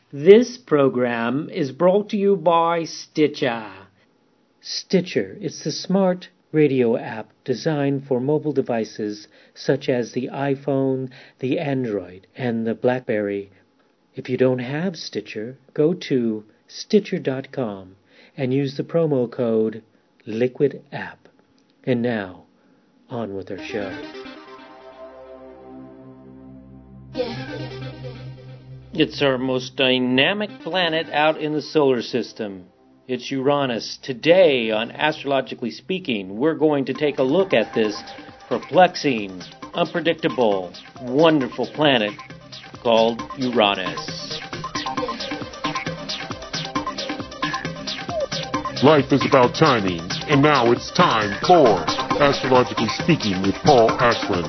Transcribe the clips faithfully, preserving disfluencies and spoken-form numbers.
This program is brought to you by Stitcher. Stitcher, it's the smart radio app designed for mobile devices such as the iPhone, the Android, and the BlackBerry. If you don't have Stitcher, go to Stitcher dot com and use the promo code LIQUIDApp. And now, on with our show. It's our most dynamic planet out in the solar system. It's Uranus. Today, on Astrologically Speaking, we're going to take a look at this perplexing, unpredictable, wonderful planet called Uranus. Life is about timing, and now it's time for Astrologically Speaking with Paul Ashland.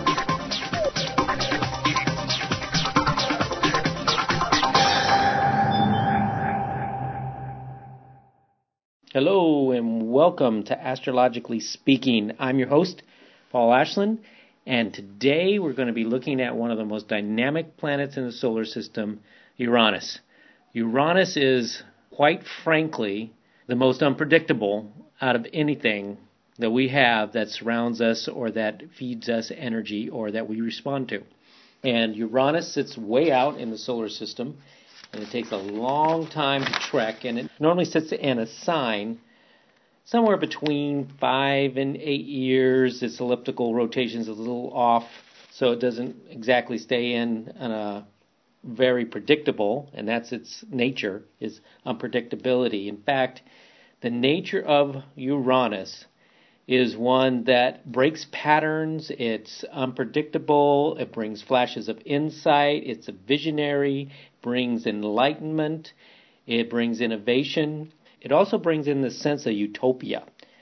Hello and welcome to Astrologically Speaking. I'm your host, Paul Ashland, and today we're going to be looking at one of the most dynamic planets in the solar system, Uranus. Uranus is, quite frankly, the most unpredictable out of anything that we have that surrounds us or that feeds us energy or that we respond to. And Uranus sits way out in the solar system, and it takes a long time to trek, and it normally sits in a sign somewhere between five and eight years. Its elliptical rotation is a little off, so it doesn't exactly stay in on a very predictable, and that's its nature, is unpredictability. In fact, the nature of Uranus is one that breaks patterns. It's unpredictable. It brings flashes of insight. It's a visionary, brings enlightenment. It brings innovation. It also brings in the sense of utopia.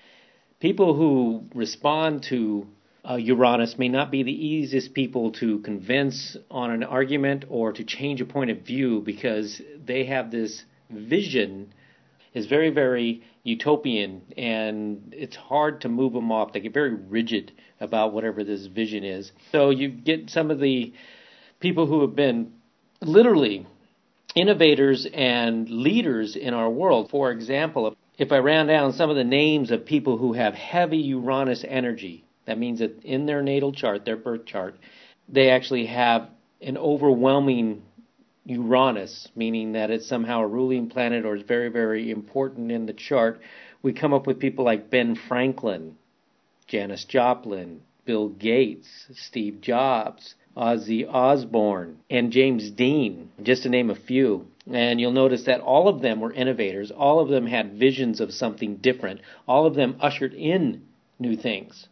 People who respond to uh, Uranus may not be the easiest people to convince on an argument or to change a point of view, because they have this vision is very, very utopian, and it's hard to move them off. They get very rigid about whatever this vision is. So you get some of the people who have been literally innovators and leaders in our world. For example, if I ran down some of the names of people who have heavy Uranus energy, that means that in their natal chart, their birth chart, they actually have an overwhelming Uranus, meaning that it's somehow a ruling planet or is very, very important in the chart. We come up with people like Ben Franklin, Janis Joplin, Bill Gates, Steve Jobs, Ozzy Osbourne, and James Dean, just to name a few. And you'll notice that all of them were innovators. All of them had visions of something different. All of them ushered in new things.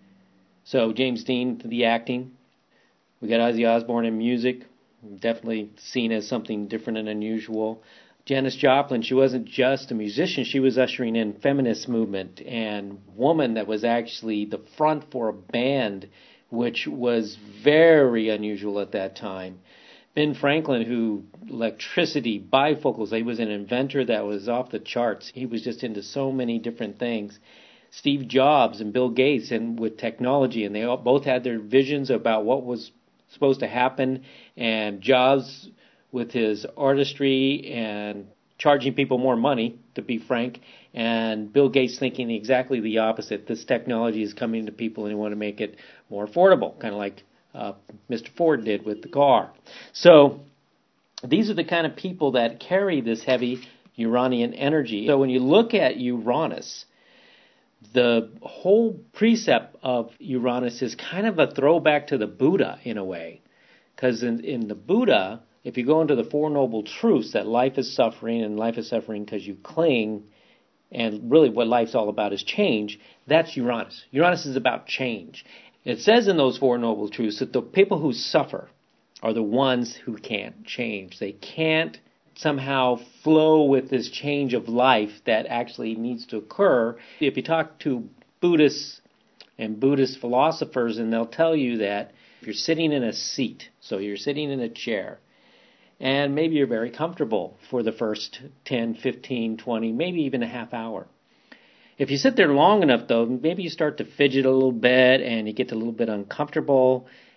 So James Dean, the acting. We got Ozzy Osbourne in music. Definitely seen as something different and unusual. Janis Joplin, she wasn't just a musician, she was ushering in feminist movement and woman that was actually the front for a band, which was very unusual at that time. Ben Franklin, who electricity, bifocals, he was an inventor that was off the charts. He was just into so many different things. Steve Jobs and Bill Gates, and with technology, and they all, both had their visions about what was supposed to happen, and Jobs with his artistry and charging people more money, to be frank, and Bill Gates thinking exactly the opposite. This technology is coming to people and they want to make it more affordable, kind of like uh, Mister Ford did with the car. So these are the kind of people that carry this heavy Uranian energy. So when you look at Uranus, the whole precept of Uranus is kind of a throwback to the Buddha in a way. Because in, in the Buddha, if you go into the Four Noble Truths, that life is suffering, and life is suffering because you cling, and really what life's all about is change, that's Uranus. Uranus is about change. It says in those Four Noble Truths that the people who suffer are the ones who can't change. They can't somehow flow with this change of life that actually needs to occur. If you talk to Buddhists and Buddhist philosophers, and they'll tell you that if you're sitting in a seat, so you're sitting in a chair, and maybe you're very comfortable for the first ten, fifteen, twenty, maybe even a half hour. If you sit there long enough, though, maybe you start to fidget a little bit and you get a little bit uncomfortable,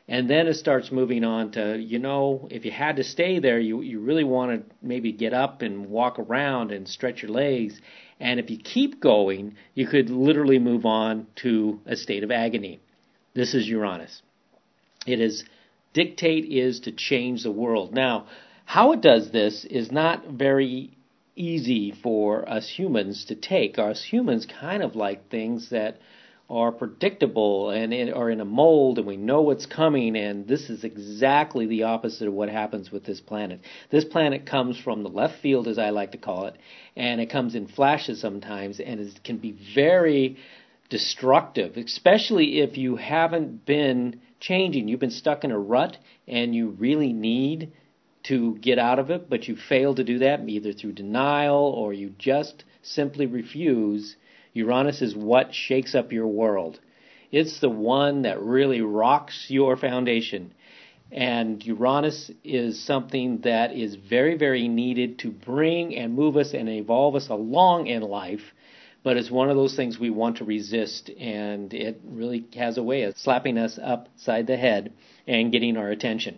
And then it starts moving on to, you know, if you had to stay there, you, you really want to maybe get up and walk around and stretch your legs. And if you keep going, you could literally move on to a state of agony. This is Uranus. It is, dictate is to change the world. Now, how it does this is not very easy for us humans to take. Us humans kind of like things that are predictable and are in a mold, and we know what's coming, and this is exactly the opposite of what happens with this planet. This planet comes from the left field, as I like to call it, and it comes in flashes sometimes, and it can be very destructive, especially if you haven't been changing. You've been stuck in a rut, and you really need to get out of it, but you fail to do that, either through denial or you just simply refuse. Uranus is what shakes up your world. It's the one that really rocks your foundation. And Uranus is something that is very, very needed to bring and move us and evolve us along in life. But it's one of those things we want to resist, and it really has a way of slapping us upside the head and getting our attention.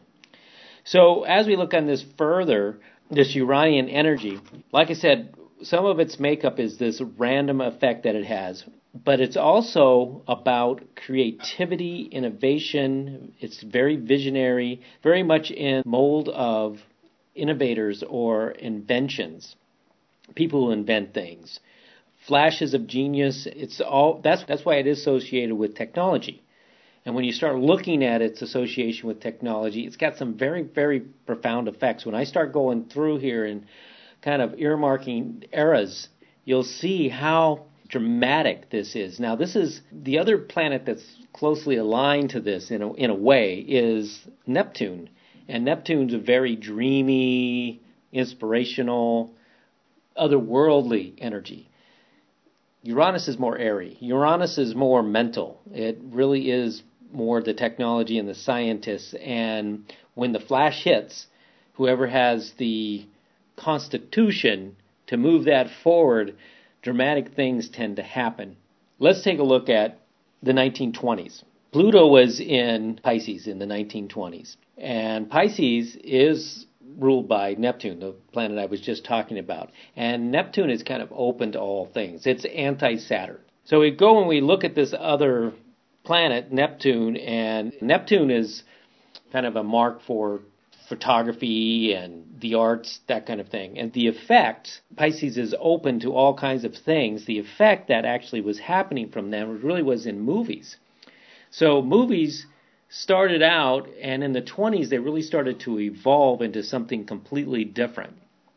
So as we look on this further, this Uranian energy, like I said, some of its makeup is this random effect that it has, but it's also about creativity, innovation. It's very visionary, very much in mold of innovators or inventions, people who invent things, flashes of genius. It's all that's that's why it is associated with technology. And when you start looking at its association with technology, it's got some very, very profound effects. When I start going through here and kind of earmarking eras, you'll see how dramatic this is. Now, this is the other planet that's closely aligned to this in a, in a way is Neptune. And Neptune's a very dreamy, inspirational, otherworldly energy. Uranus is more airy. Uranus is more mental. It really is more the technology and the scientists. And when the flash hits, whoever has the constitution to move that forward, dramatic things tend to happen. Let's take a look at the nineteen twenties. Pluto was in Pisces in the nineteen twenties. And Pisces is ruled by Neptune, the planet I was just talking about. And Neptune is kind of open to all things. It's anti-Saturn. So we go and we look at this other planet, Neptune, and Neptune is kind of a mark for photography and the arts, that kind of thing. And the effect, Pisces is open to all kinds of things. The effect that actually was happening from them really was in movies. So movies started out, and in the twenties, they really started to evolve into something completely different.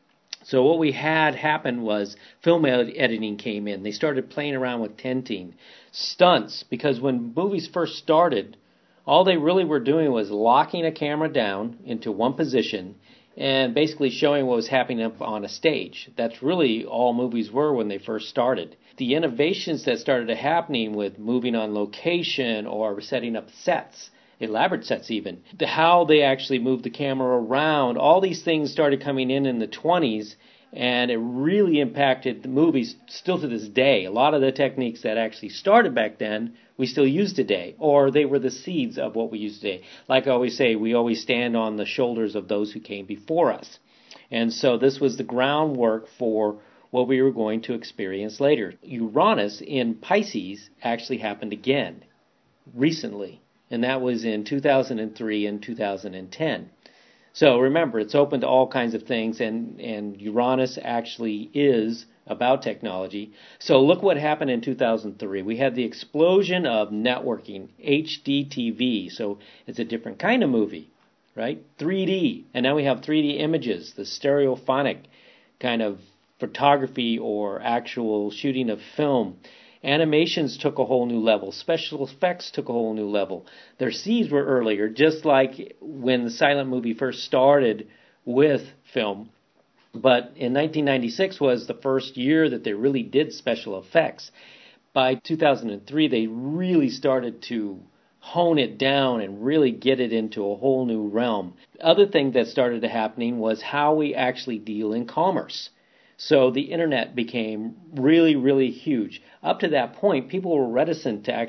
So what we had happen was film ed- editing came in. They started playing around with tinting, stunts, because when movies first started, all they really were doing was locking a camera down into one position and basically showing what was happening up on a stage. That's really all movies were when they first started. The innovations that started happening with moving on location or setting up sets, elaborate sets even, the, how they actually moved the camera around, all these things started coming in in the twenties, and it really impacted the movies still to this day. A lot of the techniques that actually started back then, we still use today, or they were the seeds of what we use today. Like I always say, we always stand on the shoulders of those who came before us. And so this was the groundwork for what we were going to experience later. Uranus in Pisces actually happened again recently, and that was in two thousand three and two thousand ten. So remember, it's open to all kinds of things, and, and Uranus actually is about technology. So look what happened in two thousand three. We had the explosion of networking, H D T V, so it's a different kind of movie, right? three D, and now we have three D images, the stereophonic kind of photography or actual shooting of film. Animations took a whole new level. Special effects took a whole new level. Their seeds were earlier, just like when the silent movie first started with film. But in nineteen ninety-six was the first year that they really did special effects. By two thousand three, they really started to hone it down and really get it into a whole new realm. The other thing that started happening was how we actually deal in commerce. So the internet became really, really huge. Up to that point, people were reticent to actually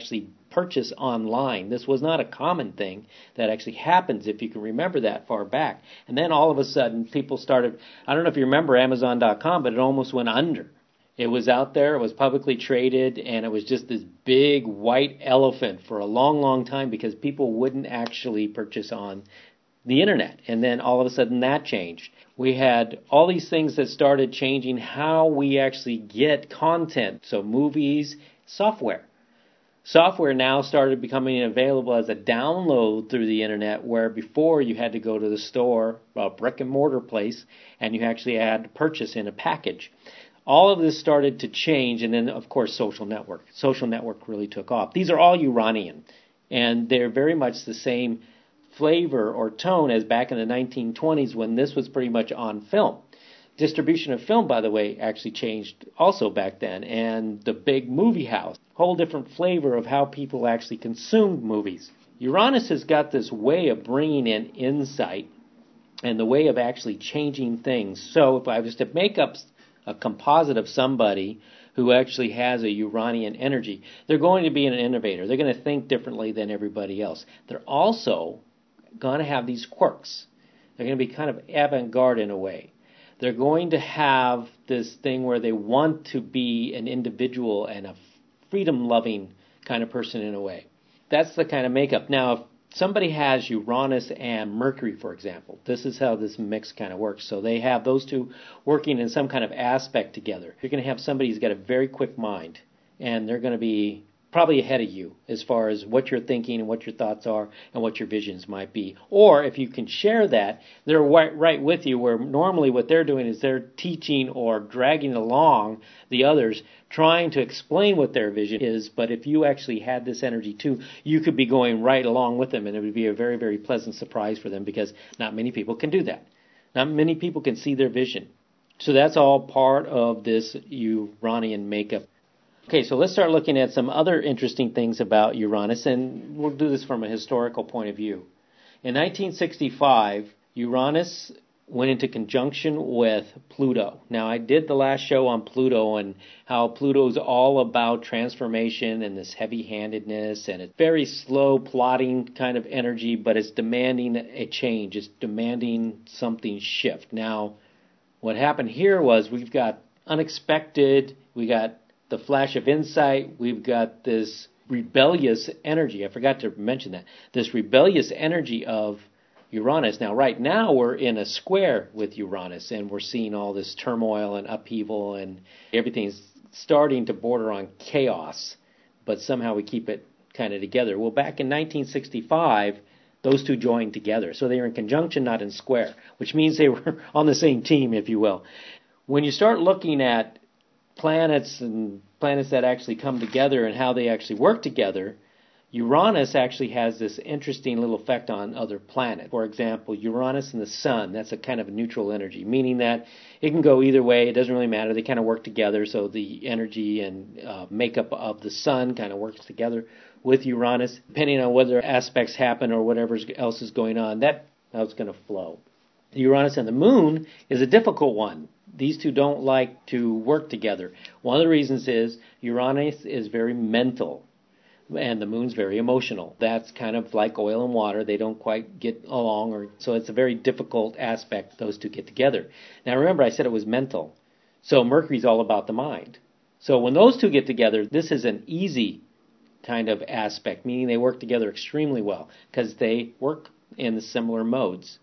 purchase online. This was not a common thing that actually happens, if you can remember that far back. And then all of a sudden, people started, I don't know if you remember Amazon dot com, but it almost went under. It was out there, it was publicly traded, and it was just this big white elephant for a long, long time because people wouldn't actually purchase on the internet. And then all of a sudden that changed. We had all these things that started changing how we actually get content. So movies, software. Software now started becoming available as a download through the internet, where before you had to go to the store, a brick and mortar place, and you actually had to purchase in a package. All of this started to change, and then, of course, social network. Social network really took off. These are all Uranian, and they're very much the same flavor or tone as back in the nineteen twenties when this was pretty much on film. Distribution of film, by the way, actually changed also back then, and the big movie house, whole different flavor of how people actually consumed movies. Uranus has got this way of bringing in insight and the way of actually changing things. So if I was to make up a composite of somebody who actually has a Uranian energy, they're going to be an innovator. They're going to think differently than everybody else. They're also going to have these quirks. They're going to be kind of avant-garde in a way. They're going to have this thing where they want to be an individual and a freedom-loving kind of person in a way. That's the kind of makeup. Now, if somebody has Uranus and Mercury, for example, this is how this mix kind of works. So they have those two working in some kind of aspect together. You're going to have somebody who's got a very quick mind, and they're going to be probably ahead of you as far as what you're thinking and what your thoughts are and what your visions might be. Or if you can share that, they're right, right with you, where normally what they're doing is they're teaching or dragging along the others, trying to explain what their vision is. But if you actually had this energy too, you could be going right along with them, and it would be a very, very pleasant surprise for them, because not many people can do that. Not many people can see their vision. So that's all part of this Uranian makeup. Okay, so let's start looking at some other interesting things about Uranus, and we'll do this from a historical point of view. In nineteen sixty-five, Uranus went into conjunction with Pluto. Now, I did the last show on Pluto and how Pluto's all about transformation and this heavy-handedness, and it's very slow, plodding kind of energy, but it's demanding a change. It's demanding something shift. Now, what happened here was we've got unexpected, we got the flash of insight, we've got this rebellious energy. I forgot to mention that. This rebellious energy of Uranus. Now, right now, we're in a square with Uranus, and we're seeing all this turmoil and upheaval, and everything's starting to border on chaos, but somehow we keep it kind of together. Well, back in nineteen sixty-five, those two joined together. So they were in conjunction, not in square, which means they were on the same team, if you will. When you start looking at planets and planets that actually come together and how they actually work together, Uranus actually has this interesting little effect on other planets. For example, Uranus and the Sun, that's a kind of a neutral energy, meaning that it can go either way. It doesn't really matter. They kind of work together, so the energy and uh, makeup of the Sun kind of works together with Uranus. Depending on whether aspects happen or whatever else is going on, that's how it's going to flow. Uranus and the Moon is a difficult one. These two don't like to work together. One of the reasons is Uranus is very mental, and the Moon's very emotional. That's kind of like oil and water. They don't quite get along, or so it's a very difficult aspect, those two get together. Now remember, I said it was mental. So Mercury's all about the mind. So when those two get together, this is an easy kind of aspect, meaning they work together extremely well because they work in similar modes.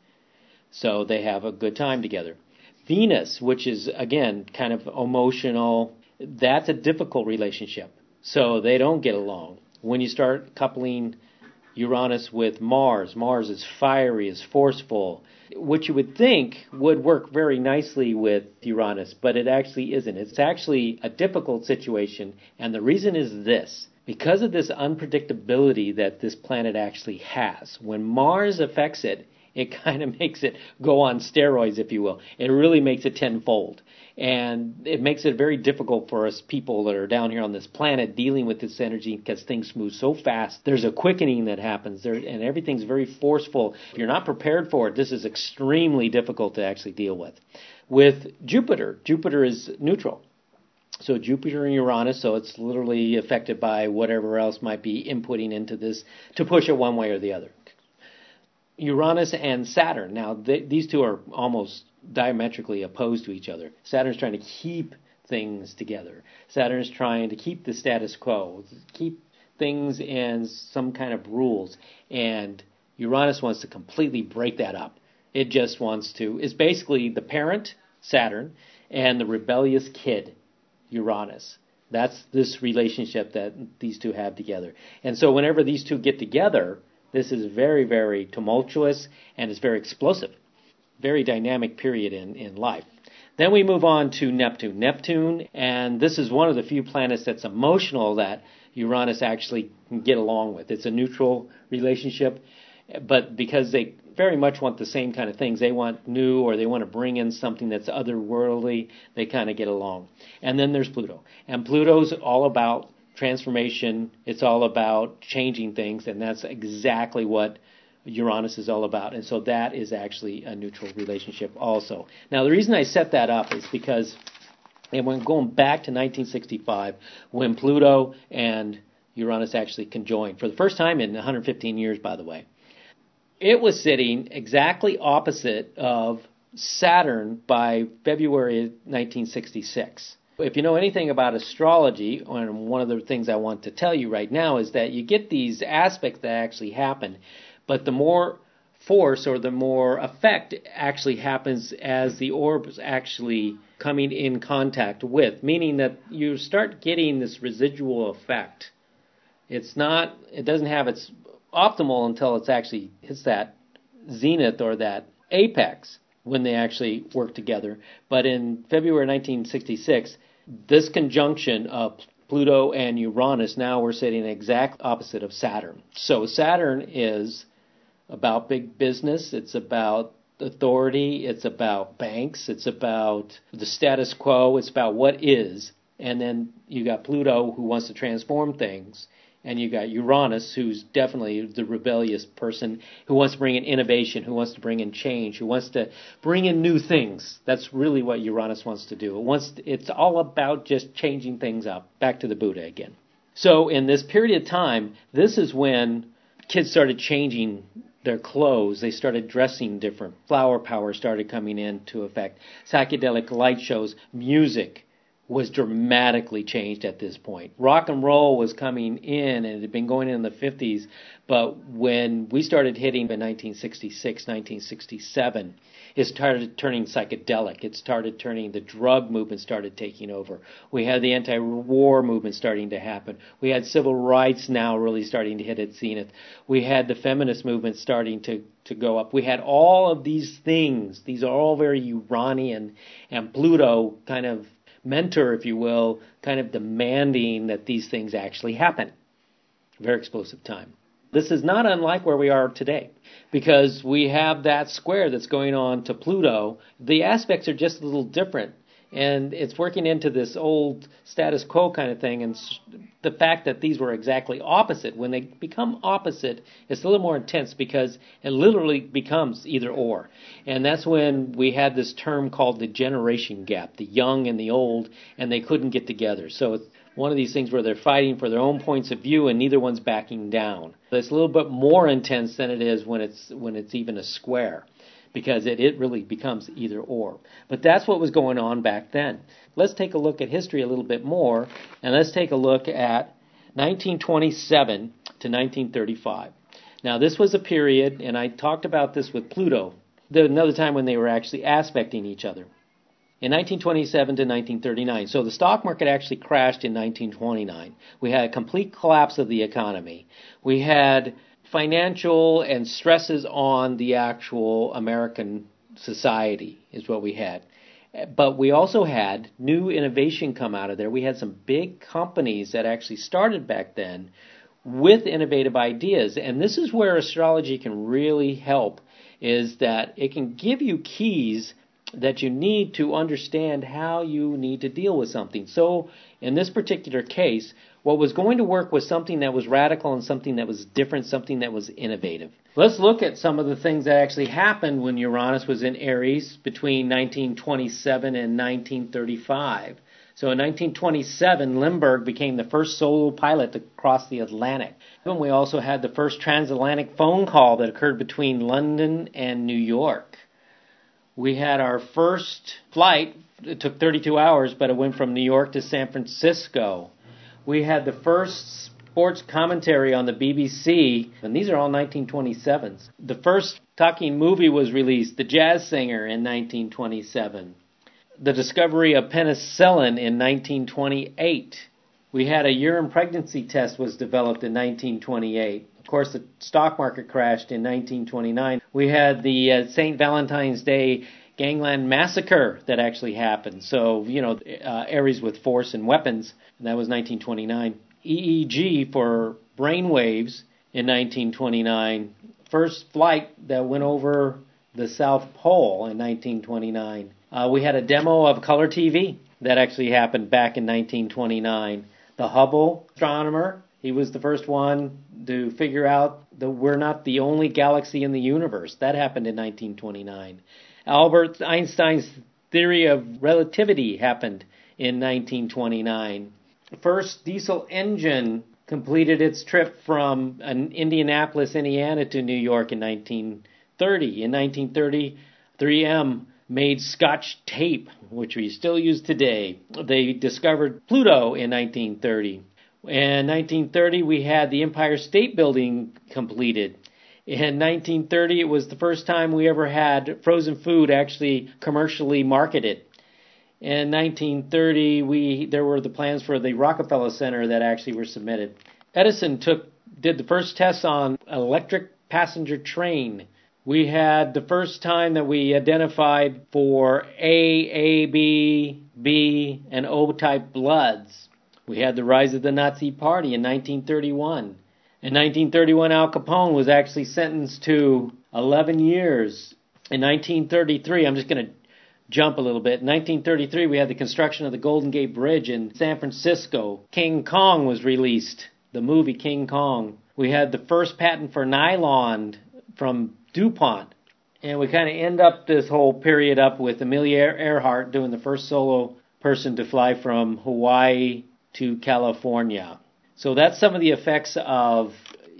So they have a good time together. Venus, which is, again, kind of emotional, that's a difficult relationship. So they don't get along. When you start coupling Uranus with Mars, Mars is fiery, is forceful, which you would think would work very nicely with Uranus, but it actually isn't. It's actually a difficult situation, and the reason is this. Because of this unpredictability that this planet actually has, when Mars affects it, it kind of makes it go on steroids, if you will. It really makes it tenfold. And it makes it very difficult for us people that are down here on this planet dealing with this energy because things move so fast. There's a quickening that happens there, and everything's very forceful. If you're not prepared for it, this is extremely difficult to actually deal with. With Jupiter, Jupiter is neutral. So Jupiter and Uranus, so it's literally affected by whatever else might be inputting into this to push it one way or the other. Uranus and Saturn. Now, they, these two are almost diametrically opposed to each other. Saturn's trying to keep things together. Saturn's trying to keep the status quo, keep things in some kind of rules. And Uranus wants to completely break that up. It just wants to, it's basically the parent, Saturn, and the rebellious kid, Uranus. That's this relationship that these two have together. And so whenever these two get together, this is very, very tumultuous and it's very explosive. Very dynamic period in, in life. Then we move on to Neptune. Neptune, and this is one of the few planets that's emotional that Uranus actually can get along with. It's a neutral relationship, but because they very much want the same kind of things, they want new or they want to bring in something that's otherworldly, they kind of get along. And then there's Pluto. And Pluto's all about transformation. It's all about changing things, and that's exactly what Uranus is all about. And so that is actually a neutral relationship also. Now, the reason I set that up is because, and we're going back to nineteen sixty-five, when Pluto and Uranus actually conjoined, for the first time in one hundred fifteen years, by the way. It was sitting exactly opposite of Saturn by February nineteen sixty-six. If you know anything about astrology, and one of the things I want to tell you right now is that you get these aspects that actually happen, but the more force or the more effect actually happens as the orb is actually coming in contact with, meaning that you start getting this residual effect. It's not, it doesn't have its optimal until it's actually hits that zenith or that apex when they actually work together. But in February nineteen sixty-six, this conjunction of Pluto and Uranus, now we're sitting exact opposite of Saturn. So Saturn is about big business, it's about authority, it's about banks, it's about the status quo, it's about what is. And then you got Pluto, who wants to transform things. And you got Uranus, who's definitely the rebellious person, who wants to bring in innovation, who wants to bring in change, who wants to bring in new things. That's really what Uranus wants to do. It wants to, it's all about just changing things up. Back to the Buddha again. So in this period of time, this is when kids started changing their clothes. They started dressing different. Flower power started coming into effect. Psychedelic light shows, music was dramatically changed at this point. Rock and roll was coming in, and it had been going in the fifties, but when we started hitting in nineteen sixty-six, nineteen sixty-seven, it started turning psychedelic. It started turning, the drug movement started taking over. We had the anti-war movement starting to happen. We had civil rights now really starting to hit its zenith. We had the feminist movement starting to, to go up. We had all of these things. These are all very Uranian, and Pluto kind of mentor, if you will, kind of demanding that these things actually happen. Very explosive time. This is not unlike where we are today, because we have that square that's going on to Pluto. The aspects are just a little different, and it's working into this old status quo kind of thing, and the fact that these were exactly opposite, when they become opposite, it's a little more intense because it literally becomes either or. And that's when we had this term called the generation gap, the young and the old, and they couldn't get together. So it's one of these things where they're fighting for their own points of view and neither one's backing down. It's a little bit more intense than it is when it's when it's even a square, because it, it really becomes either or. But that's what was going on back then. Let's take a look at history a little bit more, and let's take a look at nineteen twenty-seven to nineteen thirty-five. Now, this was a period, and I talked about this with Pluto, another time when they were actually aspecting each other. In nineteen twenty-seven to nineteen thirty-nine. So the stock market actually crashed in nineteen twenty-nine. We had a complete collapse of the economy. We had financial and stresses on the actual American society is what we had. But we also had new innovation come out of there. We had some big companies that actually started back then with innovative ideas. And this is where astrology can really help, is that it can give you keys that you need to understand how you need to deal with something. So in this particular case, what was going to work was something that was radical and something that was different, something that was innovative. Let's look at some of the things that actually happened when Uranus was in Aries between nineteen twenty-seven and nineteen thirty-five. So in nineteen twenty-seven, Lindbergh became the first solo pilot to cross the Atlantic. And we also had the first transatlantic phone call that occurred between London and New York. We had our first flight. It took thirty-two hours, but it went from New York to San Francisco. We had the first sports commentary on the B B C, and these are all nineteen twenty-sevens. The first talking movie was released, The Jazz Singer, in nineteen twenty-seven. The discovery of penicillin in nineteen twenty-eight. We had a urine pregnancy test was developed in nineteen twenty-eight. Of course, the stock market crashed in nineteen twenty-nine. We had the uh, Saint Valentine's Day gangland massacre that actually happened. So, you know, uh, Aries with force and weapons, and that was nineteen twenty-nine. E E G for brainwaves in nineteen twenty-nine. First flight that went over the South Pole in nineteen twenty-nine. Uh, we had a demo of color T V that actually happened back in nineteen twenty-nine. The Hubble astronomer, he was the first one to figure out that we're not the only galaxy in the universe. That happened in nineteen twenty-nine. Albert Einstein's theory of relativity happened in nineteen twenty-nine. First diesel engine completed its trip from Indianapolis, Indiana to New York in nineteen thirty. In nineteen thirty, three M made Scotch tape, which we still use today. They discovered Pluto in nineteen thirty. In nineteen thirty, we had the Empire State Building completed. In nineteen thirty, it was the first time we ever had frozen food actually commercially marketed. In nineteen thirty, we there were the plans for the Rockefeller Center that actually were submitted. Edison took did the first tests on electric passenger train. We had the first time that we identified for A, A, B, B, and O-type bloods. We had the rise of the Nazi Party in nineteen thirty-one. In nineteen thirty-one, Al Capone was actually sentenced to eleven years. In nineteen thirty-three, I'm just going to jump a little bit. In nineteen thirty-three, we had the construction of the Golden Gate Bridge in San Francisco. King Kong was released, the movie King Kong. We had the first patent for nylon from DuPont. And we kind of end up this whole period up with Amelia Earhart doing the first solo person to fly from Hawaii to California. So that's some of the effects of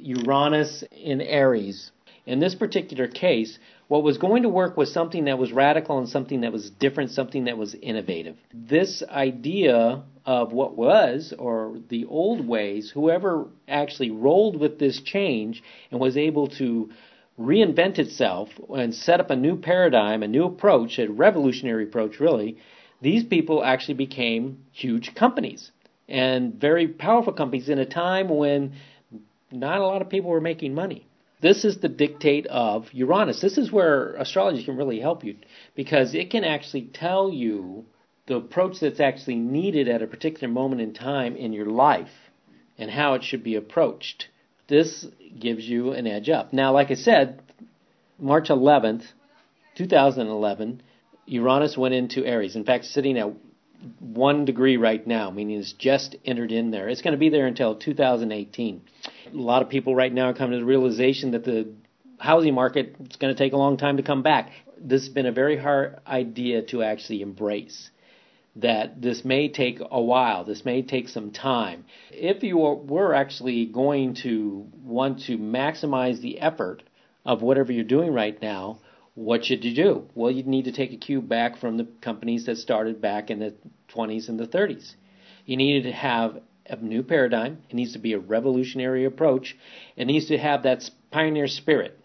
Uranus in Aries. In this particular case, what was going to work was something that was radical and something that was different, something that was innovative. This idea of what was, or the old ways, whoever actually rolled with this change and was able to reinvent itself and set up a new paradigm, a new approach, a revolutionary approach really, these people actually became huge companies and very powerful companies in a time when not a lot of people were making money. This is the dictate of Uranus. This is where astrology can really help you, because it can actually tell you the approach that's actually needed at a particular moment in time in your life and how it should be approached. This gives you an edge up. Now, like I said, March eleventh, two thousand eleven, Uranus went into Aries. In fact, sitting at one degree right now, meaning it's just entered in there. It's going to be there until two thousand eighteen. A lot of people right now are coming to the realization that the housing market is going to take a long time to come back. This has been a very hard idea to actually embrace, that this may take a while, this may take some time. If you were actually going to want to maximize the effort of whatever you're doing right now, what should you do? Well, you need to take a cue back from the companies that started back in the twenties and the thirties. You needed to have a new paradigm. It needs to be a revolutionary approach. It needs to have that pioneer spirit.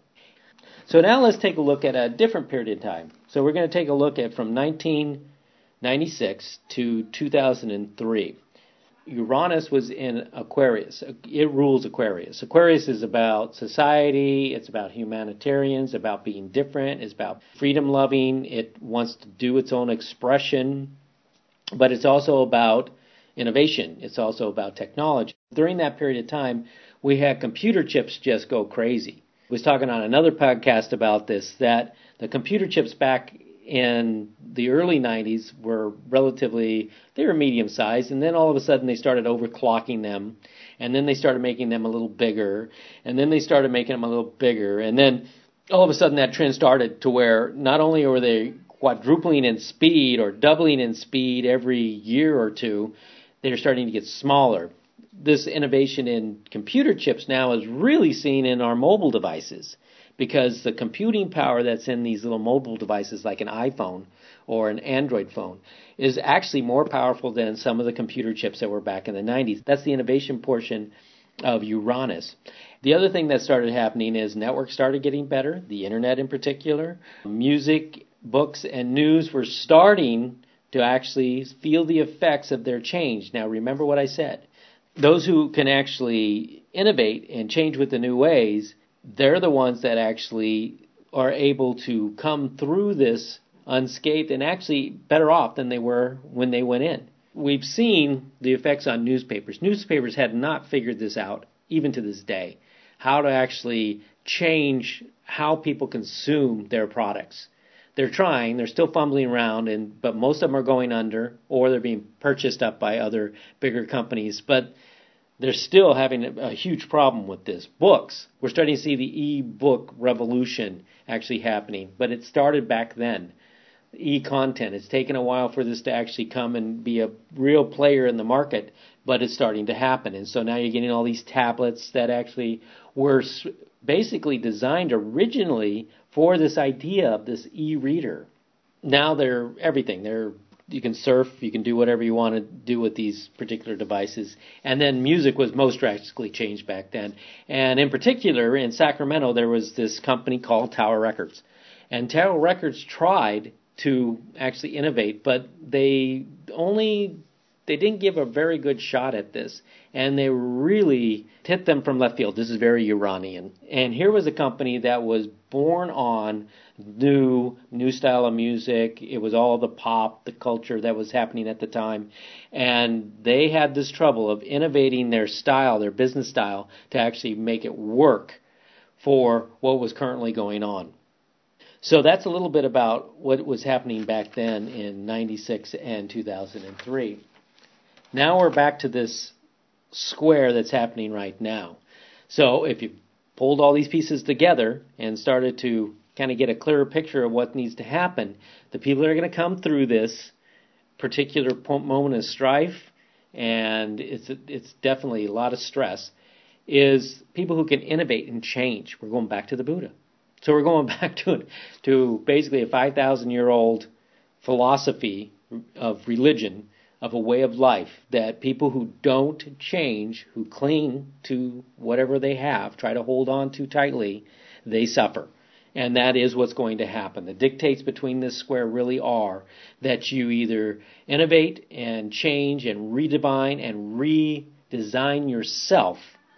So now let's take a look at a different period of time. So we're going to take a look at from nineteen ninety-six to two thousand three. Uranus was in Aquarius. It rules Aquarius. Aquarius is about society, it's about humanitarians, about being different, it's about freedom loving, it wants to do its own expression, but it's also about innovation. It's also about technology. During that period of time, we had computer chips just go crazy. I was talking on another podcast about this, that the computer chips back in the early nineties were relatively, they were medium-sized, and then all of a sudden they started overclocking them, and then they started making them a little bigger, and then they started making them a little bigger, and then all of a sudden that trend started to where not only were they quadrupling in speed or doubling in speed every year or two, they're starting to get smaller. This innovation in computer chips now is really seen in our mobile devices, because the computing power that's in these little mobile devices like an iPhone or an Android phone is actually more powerful than some of the computer chips that were back in the nineties. That's the innovation portion of Uranus. The other thing that started happening is networks started getting better, the internet in particular. Music, books, and news were starting to actually feel the effects of their change. Now remember what I said. Those who can actually innovate and change with the new ways, they're the ones that actually are able to come through this unscathed and actually better off than they were when they went in. We've seen the effects on newspapers. Newspapers had not figured this out, even to this day, how to actually change how people consume their products. They're trying, they're still fumbling around, and but most of them are going under, or they're being purchased up by other bigger companies. But they're still having a, a huge problem with this. Books, we're starting to see the e-book revolution actually happening, but it started back then. E-content, it's taken a while for this to actually come and be a real player in the market, but it's starting to happen. And so now you're getting all these tablets that actually were basically designed originally for this idea of this e-reader. Now they're everything. They're you can surf, you can do whatever you want to do with these particular devices. And then music was most drastically changed back then. And in particular, in Sacramento, there was this company called Tower Records. And Tower Records tried to actually innovate, but they only they didn't give a very good shot at this, and they really hit them from left field. This is very Uranian. And here was a company that was born on new, new style of music. It was all the pop, the culture that was happening at the time. And they had this trouble of innovating their style, their business style, to actually make it work for what was currently going on. So that's a little bit about what was happening back then in ninety-six and two thousand three. Now we're back to this square that's happening right now. So if you pulled all these pieces together and started to kind of get a clearer picture of what needs to happen, the people that are going to come through this particular moment of strife, and it's it's definitely a lot of stress, is people who can innovate and change. We're going back to the Buddha. So we're going back to to basically a five thousand year old philosophy of religion, of a way of life, that people who don't change, who cling to whatever they have, try to hold on too tightly, they suffer. And that is what's going to happen. The dictates between this square really are that you either innovate and change and redefine and redesign yourself,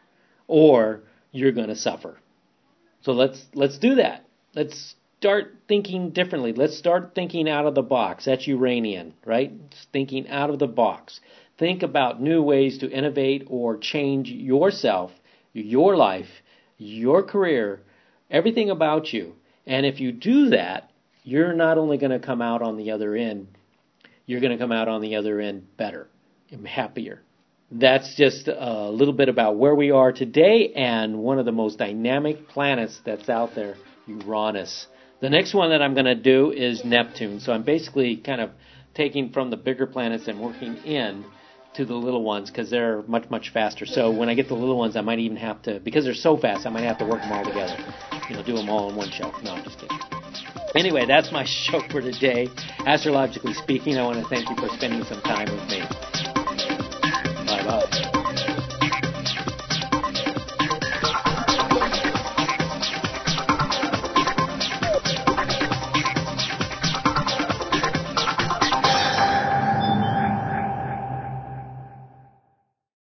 or you're going to suffer. So let's let's do that. Let's start thinking differently. Let's start thinking out of the box. That's Uranian, right? It's thinking out of the box. Think about new ways to innovate or change yourself, your life, your career, everything about you. And if you do that, you're not only going to come out on the other end, you're going to come out on the other end better and happier. That's just a little bit about where we are today and one of the most dynamic planets that's out there, Uranus. The next one that I'm going to do is Neptune. So I'm basically kind of taking from the bigger planets and working in to the little ones because they're much, much faster. So when I get the little ones, I might even have to, because they're so fast, I might have to work them all together. You know, do them all in one show. No, I'm just kidding. Anyway, that's my show for today. Astrologically speaking, I want to thank you for spending some time with me.